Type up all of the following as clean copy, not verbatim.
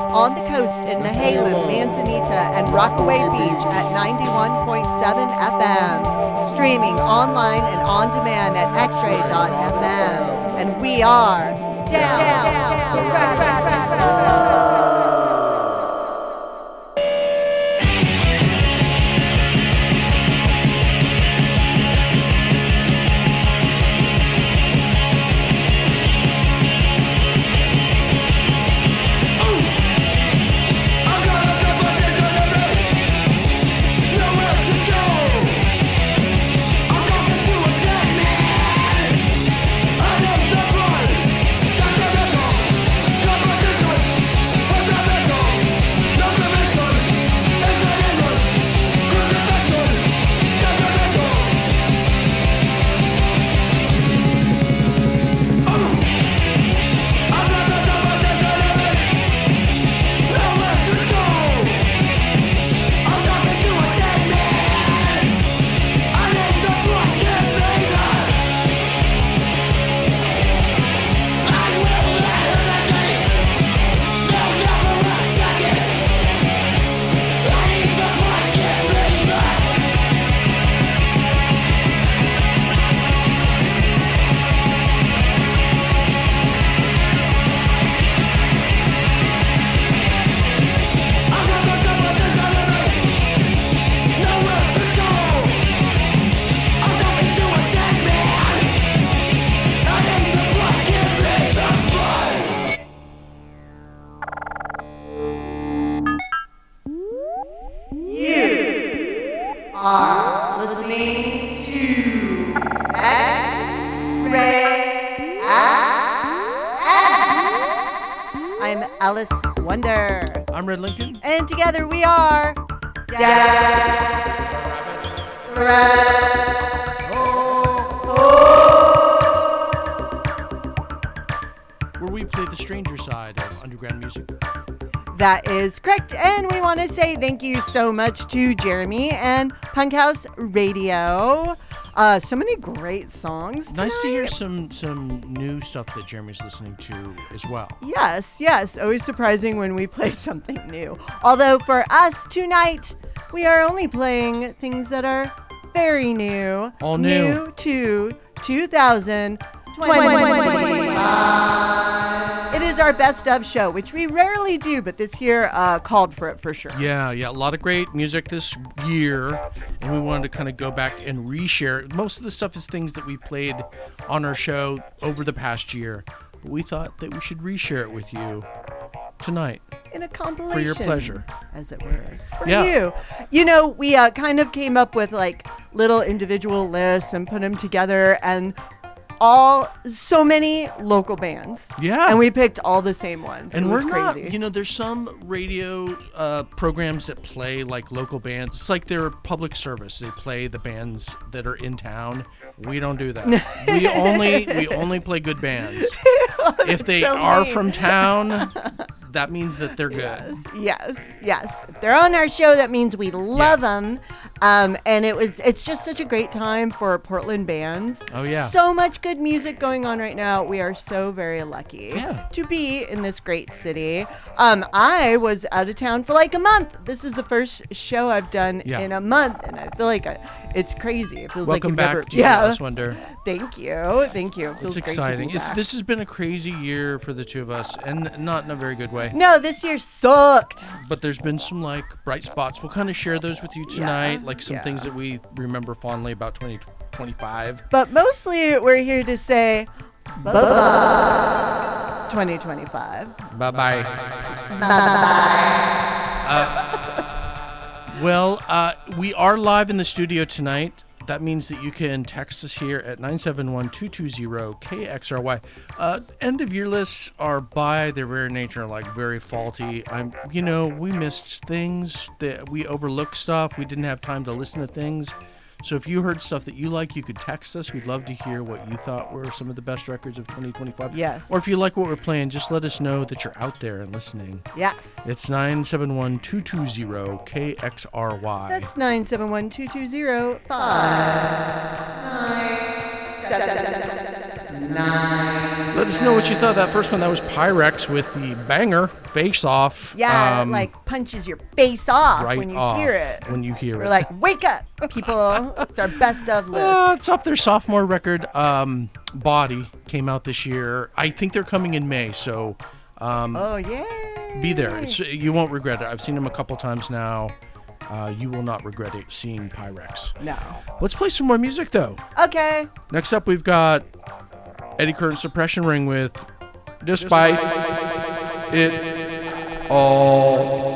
on the coast in Nehalem, Manzanita, and Rockaway Beach at 91.7 FM. Streaming online and on demand at xray.fm. And we are down the rabbit hole. Alice Wonder. I'm Red Lincoln. And together we are Where we play the stranger side of underground music. That is correct. And we want to say thank you so much to Jeremy and Punk House Radio. So many great songs tonight. Nice to hear some new stuff that Jeremy's listening to as well. Yes. Always surprising when we play something new. Although for us tonight, we are only playing things that are very new. All new. New to 2025. It is our best of show, which we rarely do, but this year called for it for sure. Yeah, a lot of great music this year, and we wanted to kind of go back and reshare. Most of the stuff is things that we played on our show over the past year, but we thought that we should reshare it with you tonight. In a compilation. For your pleasure. As it were. For you. You know, we kind of came up with like little individual lists and put them together, and so many local bands. Yeah. And we picked all the same ones. And we're crazy. There's some radio programs that play like local bands. It's like they're public service. They play the bands that are in town. We don't do that. we only play good bands. If they are from town, that means that they're good. Yes. If they're on our show, that means we love them. And it's just such a great time for Portland bands. Oh, yeah. So much good music going on right now. We are so very lucky to be in this great city. I was out of town for like a month. This is the first show I've done in a month, and I feel like it's crazy. It feels Welcome like back to Alice Wonder. Thank you. It feels it's exciting. This has been a crazy year for the two of us, and not in a very good way. No, this year sucked. But there's been some like bright spots. We'll kind of share those with you tonight, like some things that we remember fondly about 2025. But mostly we're here to say bye-bye 2025. Bye-bye. Bye-bye. We are live in the studio tonight. That means that you can text us here at 971-220-KXRY. End of year lists are by their very nature like very faulty. We missed things, that we overlooked stuff. We didn't have time to listen to things. So if you heard stuff that you like, you could text us. We'd love to hear what you thought were some of the best records of 2025. Yes. Or if you like what we're playing, just let us know that you're out there and listening. Yes. It's 971-220-KXRY. That's 971-220-5979. 9. Let us know what you thought of that first one. That was Pyrex with the banger Face Off. Yeah, it, like punches your face off right when you off hear it. When you hear We're it. like, wake up, people. It's our best of list. It's off their sophomore record. Body came out this year. I think they're coming in May, so Oh, yeah. be there. You won't regret it. I've seen them a couple times now. You will not regret it seeing Pyrex. No. Let's play some more music, though. Okay. Next up, we've got Eddie Curtin Suppression Ring with Despite It All.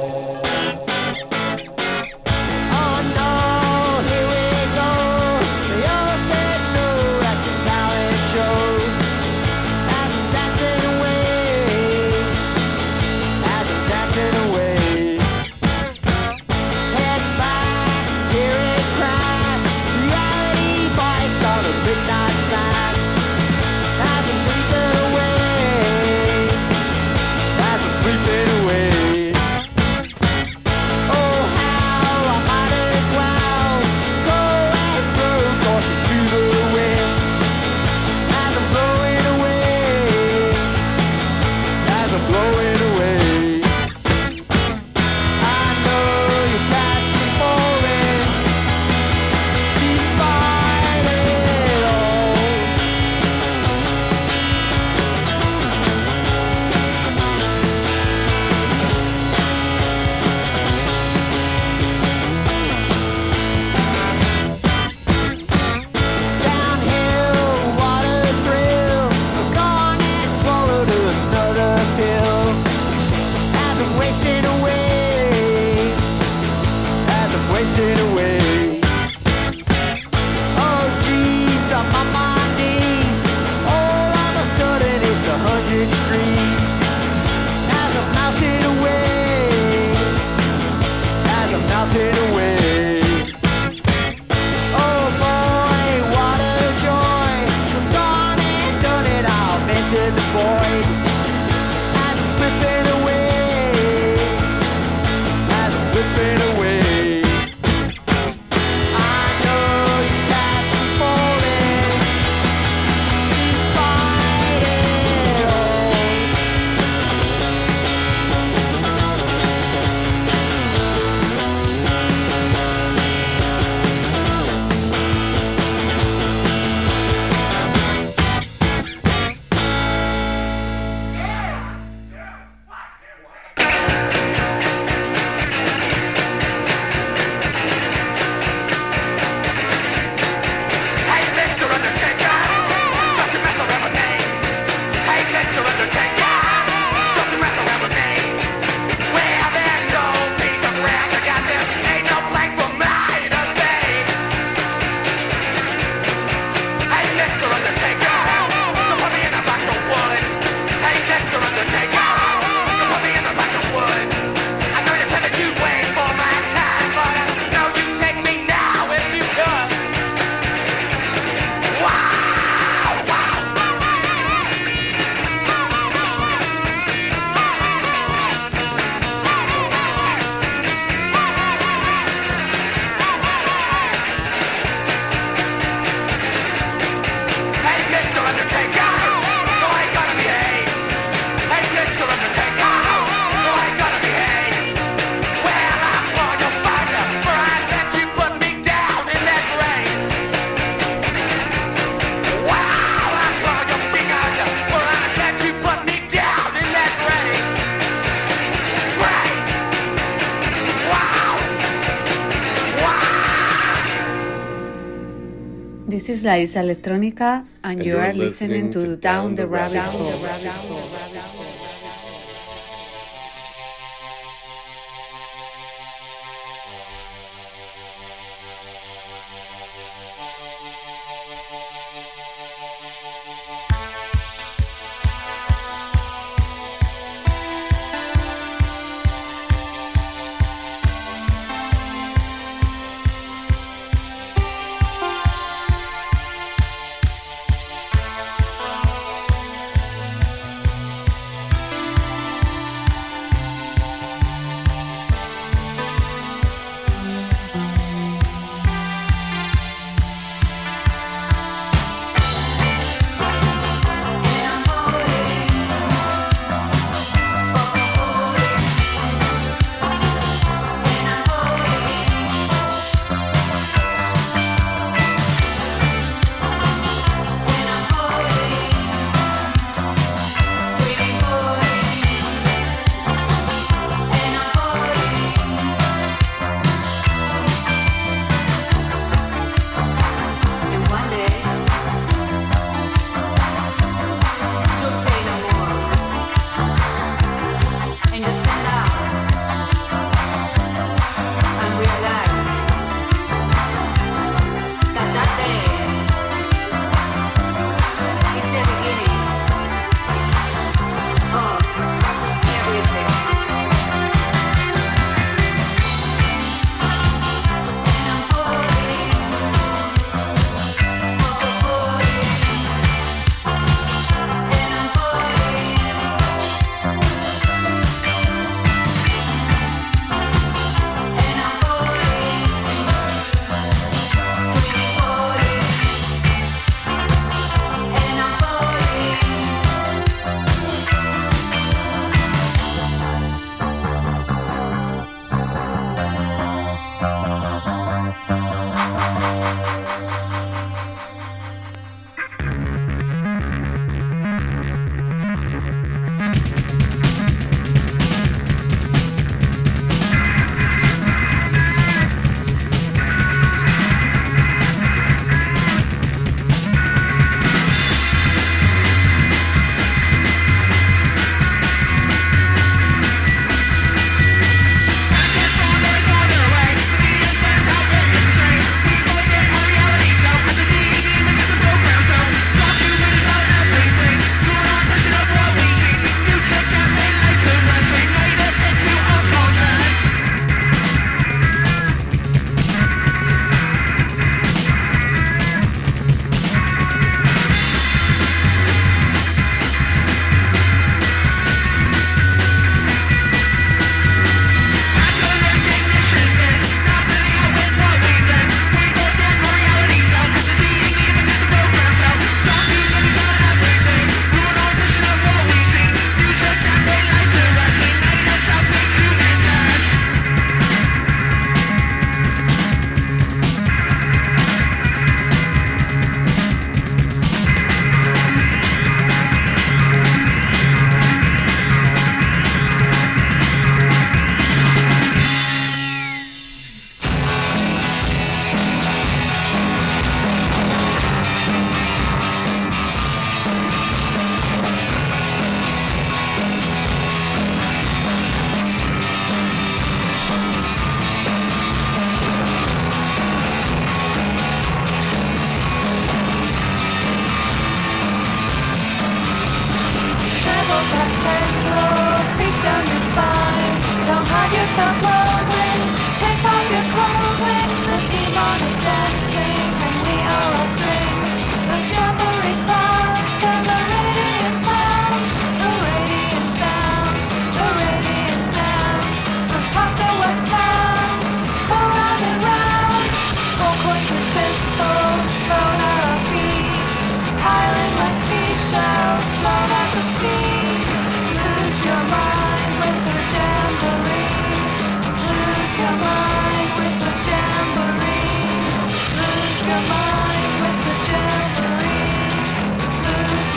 This is Larissa Electronica, and you are listening to Down the Rabbit Hole.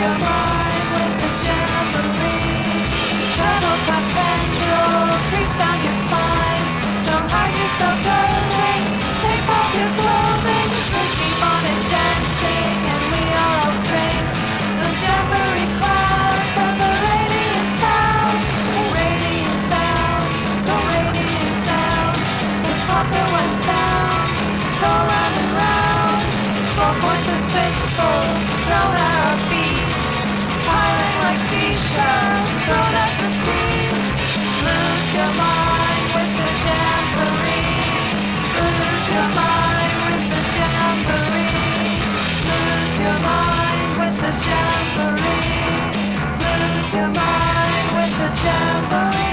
your mind with the jamboree. Treble clock tendril creeps down your spine. Don't hide yourself early, take off your clothing. We're demonic dancing and we are all strings. Those jamboree clouds and the radiant sounds. Radiant sounds, the radiant sounds. Those pocket wipe sounds go round and round. 4 points and fistfuls thrown at our feet. Piling like seashells thrown at the sea. Lose your mind with the jamboree. Lose your mind with the jamboree. Lose your mind with the jamboree. Lose your mind with the jamboree.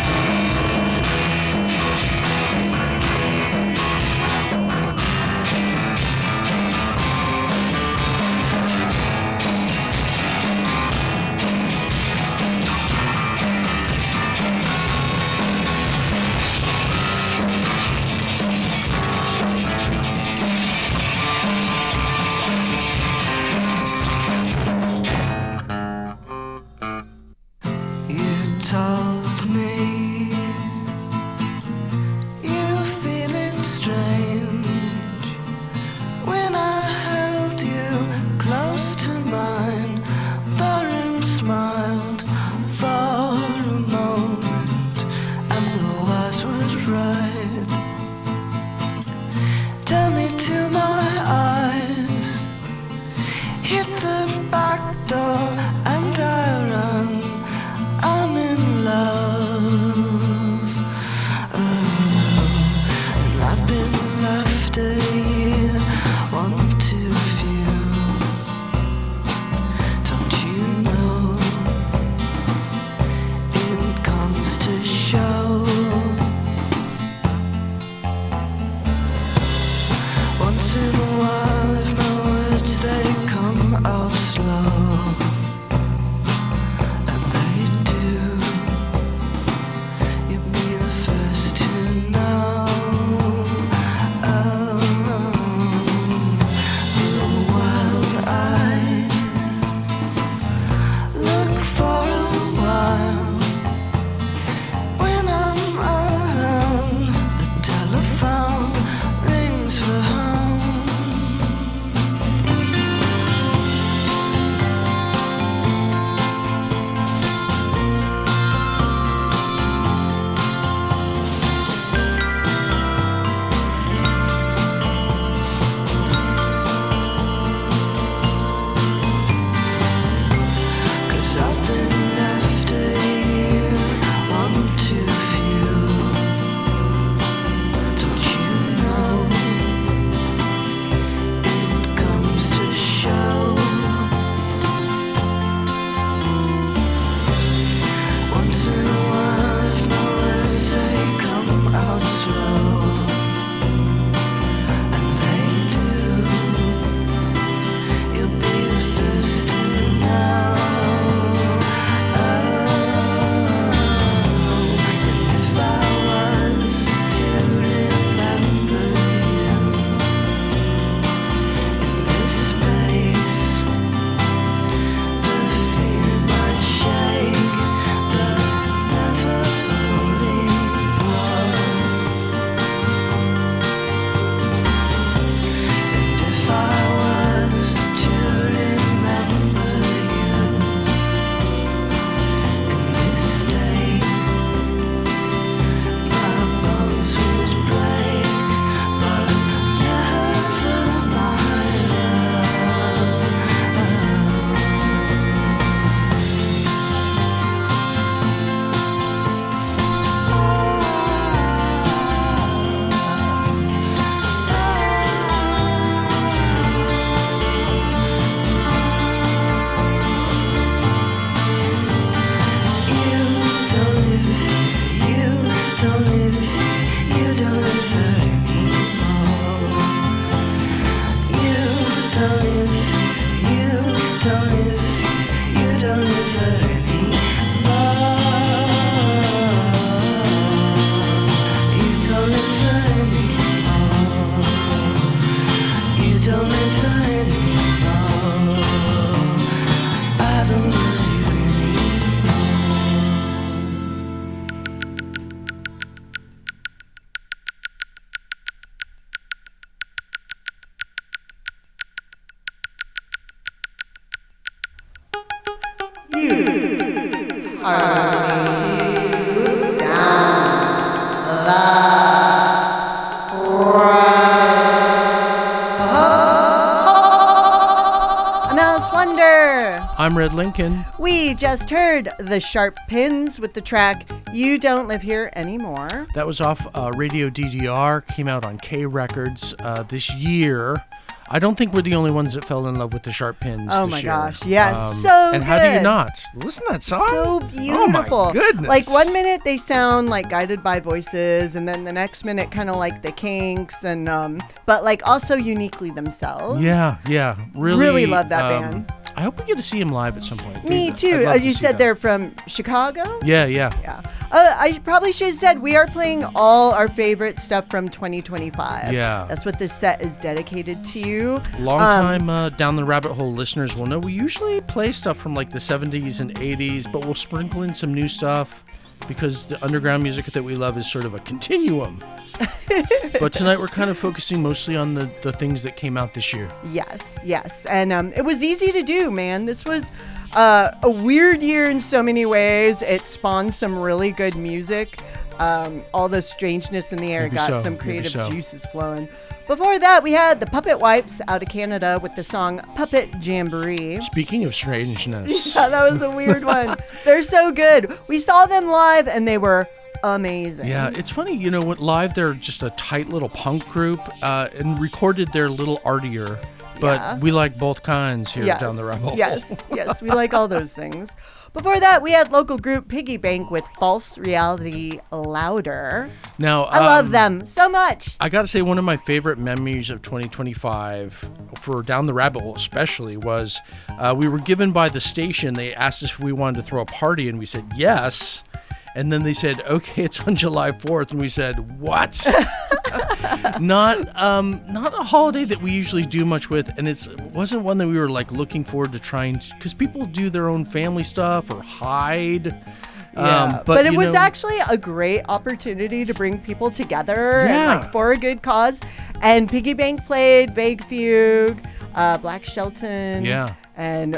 I'm Alice Wonder. I'm Red Lincoln. We just heard the Sharp Pins with the track You Don't Live Here Anymore. That was off Radio DDR, came out on K Records this year. I don't think we're the only ones that fell in love with the Sharp Pins Oh this my year. gosh, yes, so And how do you good. not? Listen to that song. So beautiful. Oh my goodness. Like 1 minute they sound like Guided by Voices, and then the next minute kind of like the Kinks, and but like also uniquely themselves. Yeah, Really love that band. I hope we get to see him live at some point. Me Dude, too. I'd love to You see said that. they're from Chicago? Yeah. Yeah. I probably should have said we are playing all our favorite stuff from 2025. Yeah. That's what this set is dedicated to. Long time Down the Rabbit Hole listeners will know we usually play stuff from like the 70s and 80s, but we'll sprinkle in some new stuff because the underground music that we love is sort of a continuum. But tonight we're kind of focusing mostly on the things that came out this year. Yes. And it was easy to do, man. This was a weird year in so many ways. It spawned some really good music. All the strangeness in the air Maybe got so, some maybe creative so. juices flowing. Before that, we had the Puppet Wipes out of Canada with the song Puppet Jamboree. Speaking of strangeness, Yeah, that was a weird one. They're so good. We saw them live and they were amazing. yeah, it's funny, what live they're just a tight little punk group and recorded their little artier, but Yeah. we like both kinds here down the rabbit hole. Yes, we like all those things. Before that, we had local group Piggy Bank with False Reality Louder. Now I love them so much. I gotta say, one of my favorite memories of 2025 for Down the Rabbit Hole especially was we were given by the station. They asked us if we wanted to throw a party, and we said yes. And then they said, okay, it's on July 4th. And we said, what? Not a holiday that we usually do much with. And it wasn't one that we were like looking forward to trying to, because people do their own family stuff or hide. Yeah, but it was actually a great opportunity to bring people together and like for a good cause. And Piggy Bank played, Vague Fugue, Black Shelton, and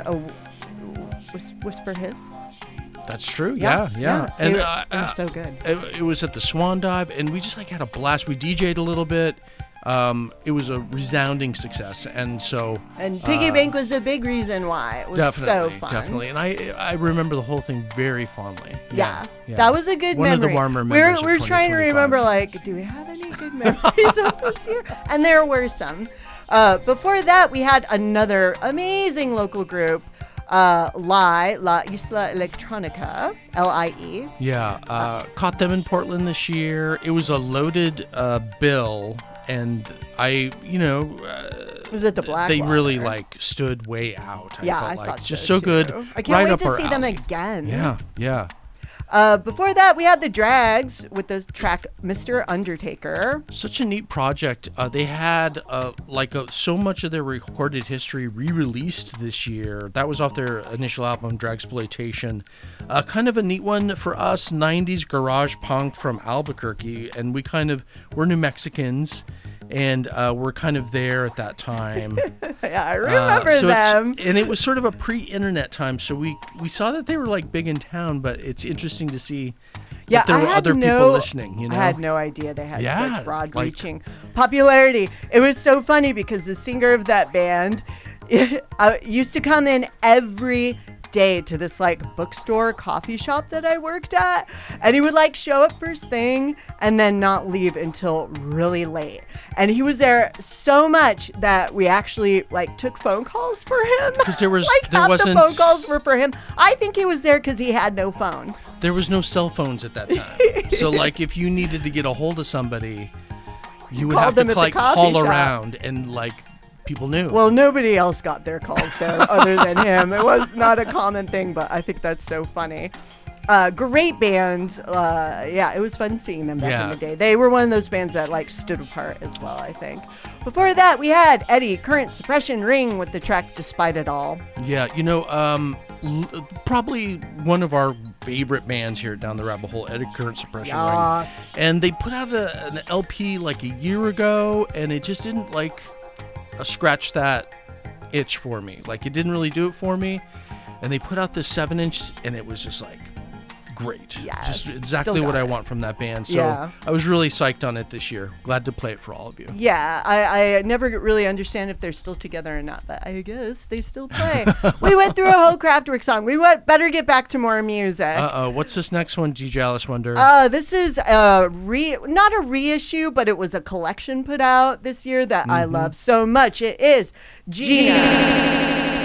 Whisper Hiss. That's true. Yeah. And it was so good. It was at the Swan Dive, and we just like had a blast. We DJ'd a little bit. It was a resounding success, and so. And Piggy Bank was a big reason why it was so fun. Definitely, and I remember the whole thing very fondly. Yeah. That was a good One memory. of the warmer memories. We're trying to remember, like, do we have any good memories of this year? And there were some. Before that, we had another amazing local group. La Isla Electronica, LIE. Yeah, caught them in Portland this year. It was a loaded bill, and was it the Black? They really like stood way out. I felt like. thought just so so good. too. I can't right wait up to our see them alley. again. Yeah. Before that, we had the Drags with the track Mr. Undertaker. Such a neat project. They had so much of their recorded history re-released this year. That was off their initial album, Dragsploitation. Kind of a neat one for us, 90s garage punk from Albuquerque. And we're New Mexicans. And we're kind of there at that time. Yeah, I remember them. And it was sort of a pre-internet time, so we saw that they were like big in town, but it's interesting to see that there were other people listening. I had no idea they had Yeah, such broad-reaching popularity. It was so funny because the singer of that band used to come in every day to this like bookstore coffee shop that I worked at, and he would like show up first thing and then not leave until really late. And he was there so much that we actually like took phone calls for him. Because there half wasn't the phone calls were for him. I think he was there because he had no phone. There was no cell phones at that time. So like if you needed to get a hold of somebody, you would have called them to at the like coffee call shop. around and like people knew. Well, nobody else got their calls though, other than him. It was not a common thing, but I think that's so funny. Great band. It was fun seeing them back in the day. They were one of those bands that like stood apart as well, I think. Before that, we had Eddie Current Suppression Ring with the track Despite It All. Yeah, probably one of our favorite bands here down the rabbit hole, Eddie Current Suppression Ring. And they put out an LP like a year ago, and it just didn't like scratch that itch for me. Like it didn't really do it for me. And they put out this 7-inch, and it was just like great. Yes, Just exactly still what got I it. want from that band. So Yeah. I was really psyched on it this year. Glad to play it for all of you. Yeah, I never really understand if they're still together or not, but I guess they still play. We went through a whole Kraftwerk song. Better get back to more music. What's this next one, DJ Alice Wonder? This is not a reissue, but it was a collection put out this year that I love so much. It is Gina.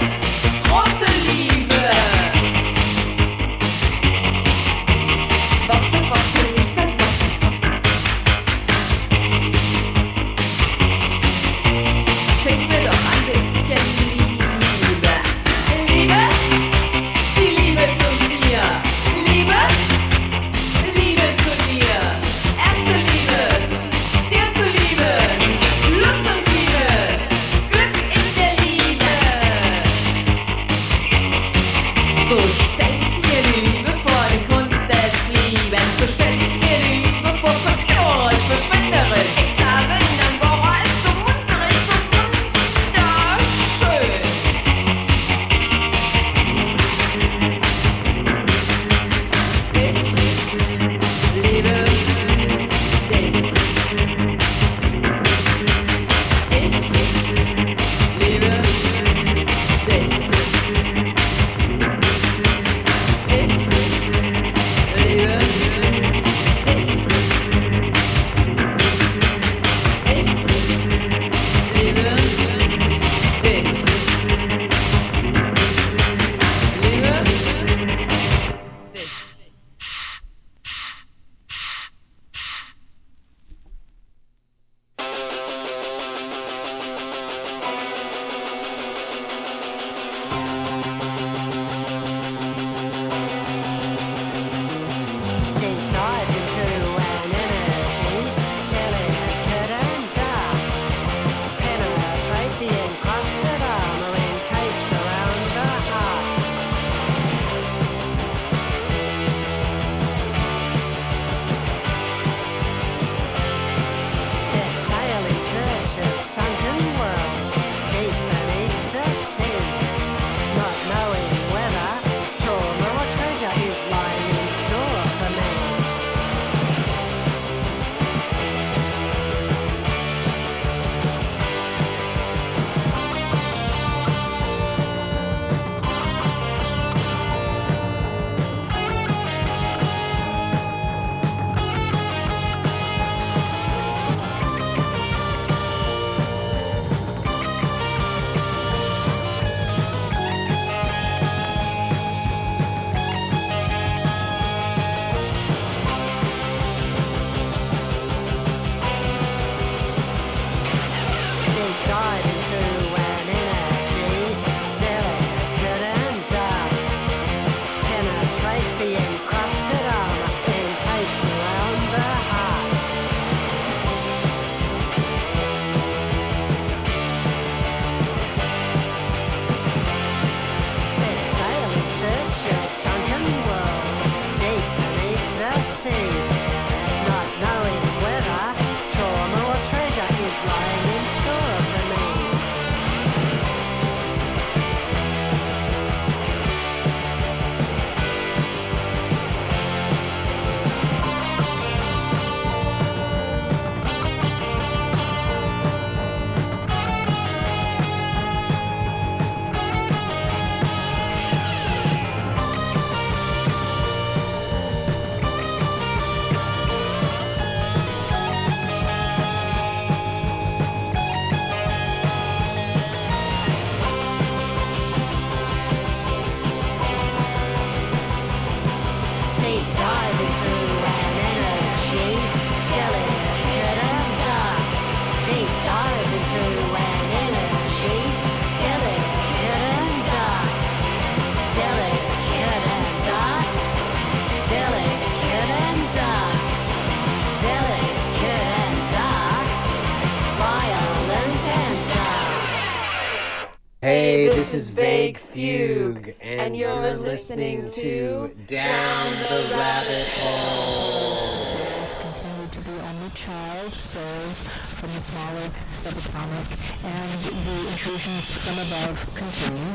Was This is Vague Fugue, and you're listening to Down the Rabbit Hole. Souls continue to be only child souls from the smaller subatomic, and the intrusions from above continue.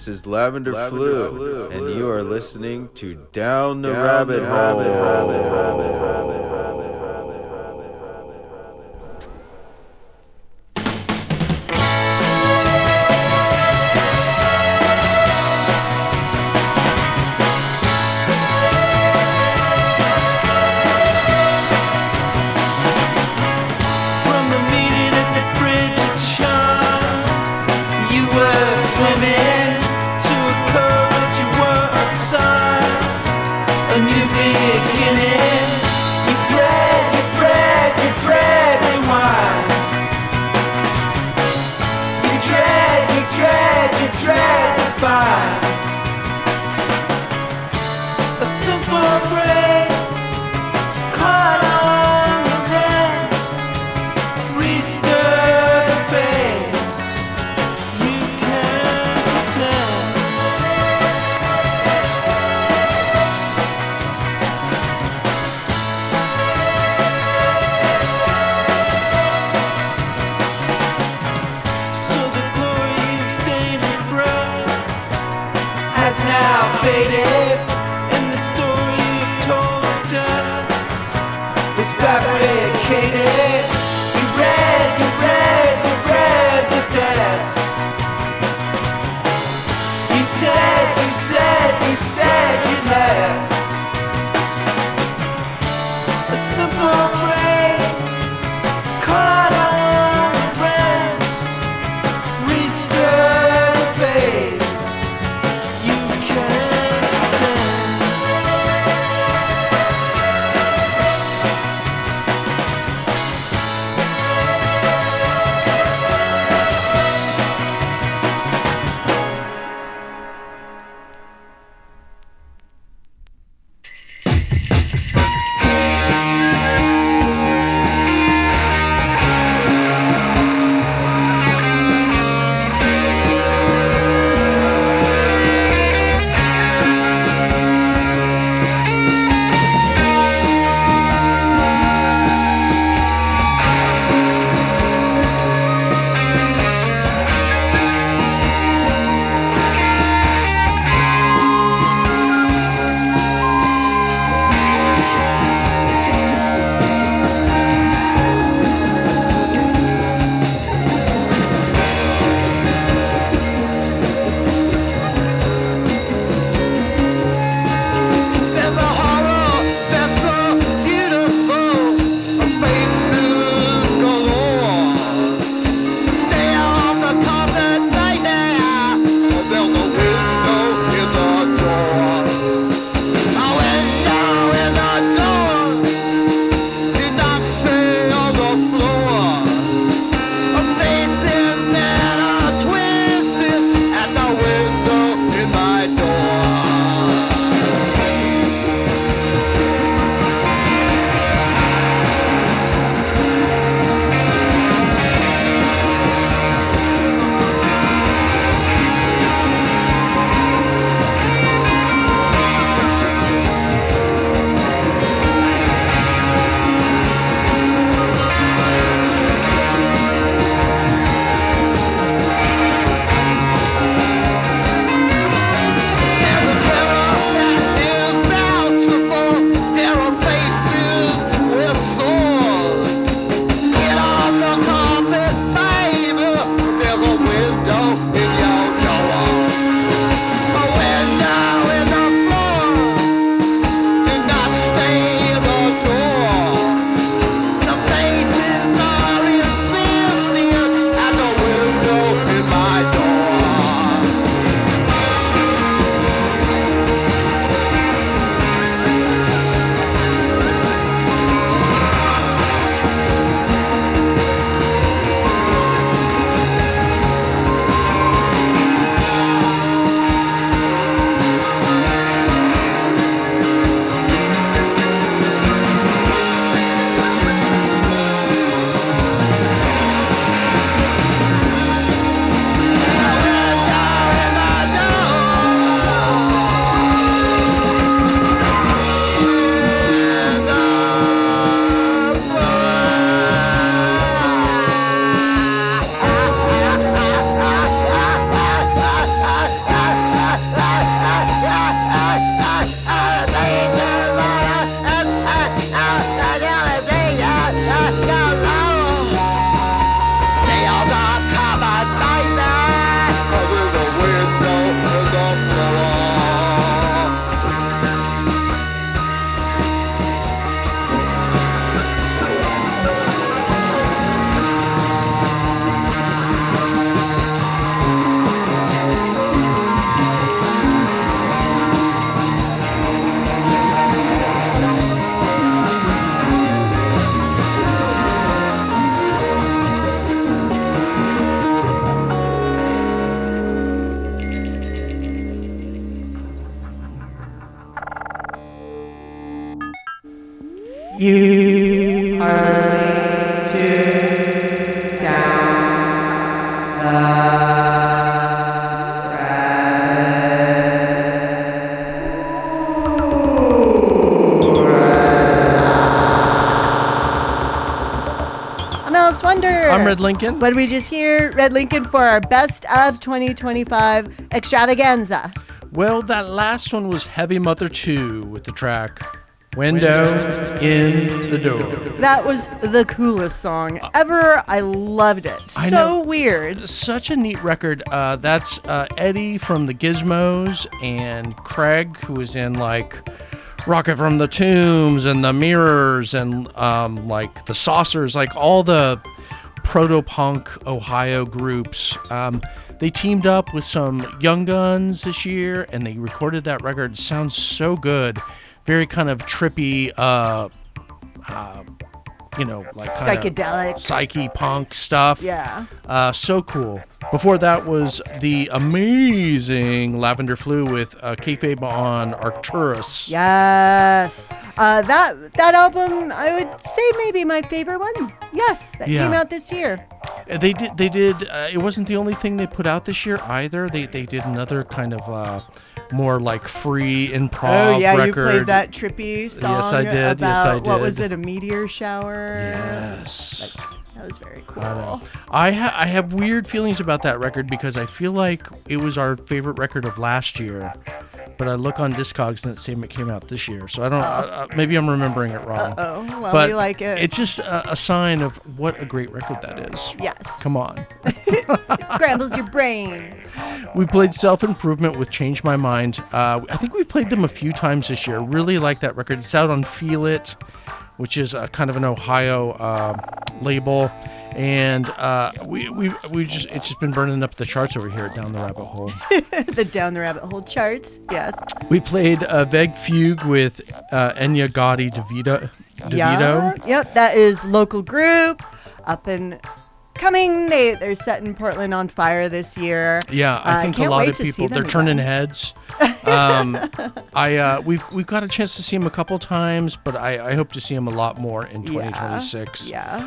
This is Lavender Flu, and you are listening to Down the Rabbit Hole. You are listening to Down I'm Alice Wonder. I'm Red Lincoln. What did we just hear? Red Lincoln for our Best of 2025 extravaganza. Well, that last one was Heavy Mother 2 with the track Window in the Door. That was the coolest song ever. I loved it. I So know. weird. Such a neat record. That's Eddie from the Gizmos and Craig, who was in like Rocket from the Tombs and the Mirrors and like the Saucers, like all the proto-punk Ohio groups. They teamed up with some Young Guns this year, and they recorded that record. It sounds so good. Very kind of trippy, like Psychedelic. psyche punk stuff. Yeah. So cool. Before that was the amazing Lavender Flu with Kayfabe on Arcturus. Yes. That album, I would say maybe my favorite one. Yes, that Yeah. came out this year. They did. It wasn't the only thing they put out this year either. They did another kind of more like free improv Oh yeah, record. you played that trippy song. Yes, I did. About, Yes, I What was did. it? A meteor shower. Yes. That was very cool. I know. I have weird feelings about that record because I feel like it was our favorite record of last year, but I look on Discogs and it's saying it came out this year. So I don't. Maybe I'm remembering it wrong. Oh, well, But we like it. It's just a sign of what a great record that is. Yes. Come on. It scrambles your brain. We played Self Improvement with Change My Mind. I think we played them a few times this year. Really like that record. It's out on Feel It, which is a kind of an Ohio label, and it's just been burning up the charts over here at Down the Rabbit Hole. The Down the Rabbit Hole charts. Yes. We played Vague Fugue with Enya Gotti DeVito. Yeah. Yep. That is local group up and coming. They're setting Portland on fire this year. Yeah, I think a can't lot wait of to see people, them they're turning again. heads. We've got a chance to see him a couple times, but I hope to see him a lot more in 2026. Yeah.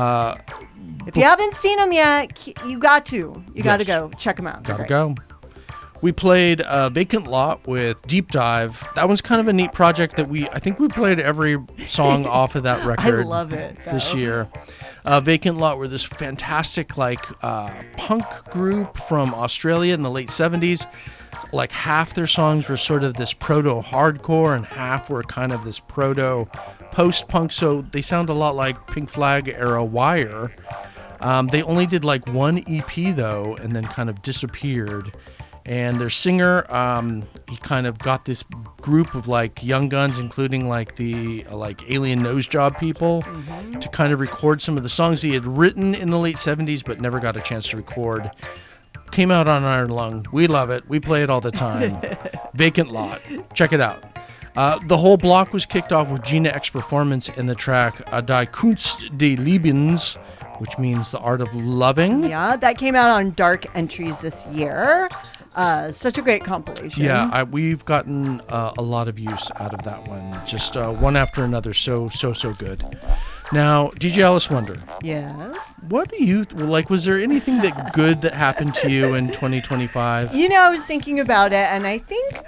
If If you haven't seen them yet, you got to. You got to Yes. go check them out. They're Gotta great. go. We played Vacant Lot with Deep Dive. That one's kind of a neat project that I think we played every song off of that I record love it. this though. year. Vacant Lot were this fantastic punk group from Australia in the late 70s. Like half their songs were sort of this proto-hardcore and half were kind of this proto-post-punk. So they sound a lot like Pink Flag era Wire. They only did like one EP though and then kind of disappeared. And their singer, he kind of got this group of like Young Guns, including like the Alien Nose Job people, to kind of record some of the songs he had written in the late 70s but never got a chance to record. Came out on Iron Lung. We love it. We play it all the time. Vacant Lot. Check it out. The whole block was kicked off with Gina X Performance in the track Die Kunst des Liebens, which means the art of loving. Yeah, that came out on Dark Entries this year. Such a great compilation. Yeah, we've gotten a lot of use out of that one. Just one after another. So good. Now, DJ Alice Wonder, Yes. what do you like? Was there anything good that happened to you in 2025? You know, I was thinking about it, and I think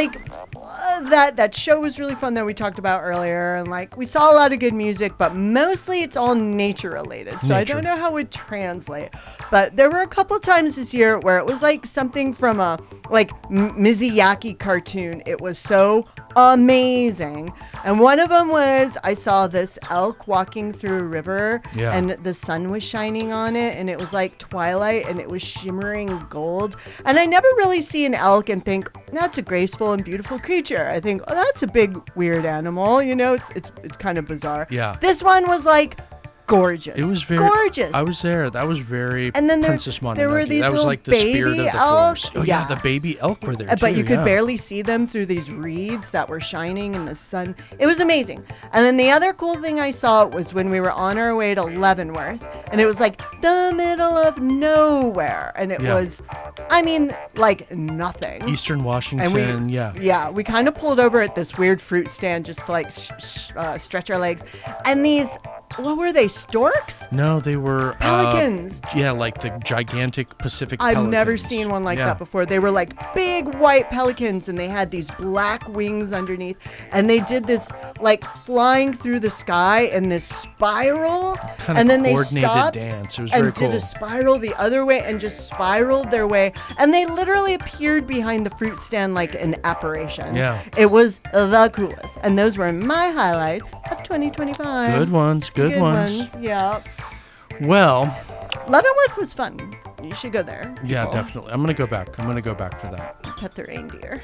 that show was really fun that we talked about earlier, and like we saw a lot of good music, but mostly it's all nature related. So I Nature. don't know how it would translate. But there were a couple times this year where it was like something from a Miyazaki cartoon. It was so amazing. And one of them was I saw this elk walking through a river, Yeah. and the sun was shining on it, and it was like twilight, and it was shimmering gold. And I never really see an elk and think that's a graceful and beautiful creature. I think, oh, that's a big weird animal. You know, it's kind of bizarre. Yeah. This one was like gorgeous. It was very gorgeous. I was there. That was very And then Princess there were Mononoke. these That was little like the spirit of baby the elk. forest. Oh yeah, the baby elk were there But too, you could yeah. barely see them through these reeds that were shining in the sun. It was amazing. And then the other cool thing I saw was when we were on our way to Leavenworth, and it was like the middle of nowhere, and it Yeah. was, I mean, like nothing. Eastern Washington. And we, yeah. we kind of pulled over at this weird fruit stand just to like stretch our legs, and these, what were they? Storks? No, they were Pelicans. Yeah, like the gigantic Pacific I've pelicans. never seen one like Yeah. that before. They were like big white pelicans, and they had these black wings underneath, and they did this like flying through the sky in this spiral, Kinda and then they coordinated stopped dance. It was and very did cool. a spiral the other way and just spiraled their way, and they literally appeared behind the fruit stand like an apparition. Yeah. It was the coolest, and those were my highlights of 2025. Good ones, good ones. Yeah. Well, Leavenworth was fun. You should go there. yeah, people. definitely. I'm gonna go back. I'm gonna go back for that. Pet the reindeer.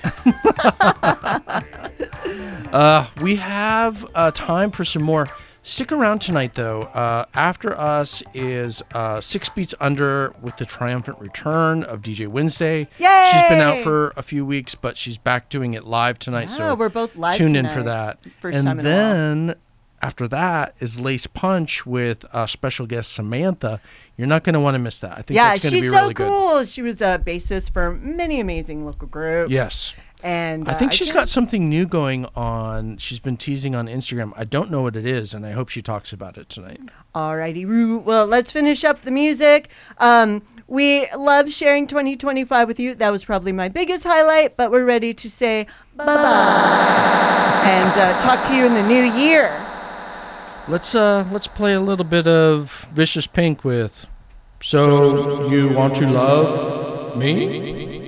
We have time for some more. Stick around tonight, though. After us is 6 Beats Under with the triumphant return of DJ Wednesday. Yay! She's been out for a few weeks, but she's back doing it live tonight. Yeah, so we're both live tune in tonight. for that. First and time in a while. then after that is Lace Punch with special guest Samantha. You're not going to want to miss that. I think Yeah, that's going to she's be so really good. cool. She was a bassist for many amazing local groups. Yes. And I think she's got something new going on. She's been teasing on Instagram. I don't know what it is, and I hope she talks about it tonight. Alrighty, Roo. Well, let's finish up the music. We love sharing 2025 with you. That was probably my biggest highlight, but we're ready to say bye-bye and talk to you in the new year. Let's play a little bit of Vicious Pink with So You Want to Love Me?